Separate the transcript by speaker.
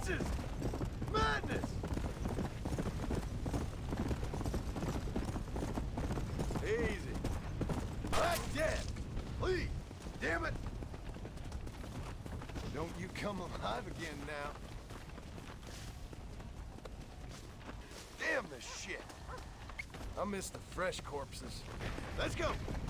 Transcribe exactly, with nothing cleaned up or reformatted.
Speaker 1: is madness! Easy. Right, dead. Please, damn it. Don't you come alive again now. Damn this shit. I miss the fresh corpses. Let's go.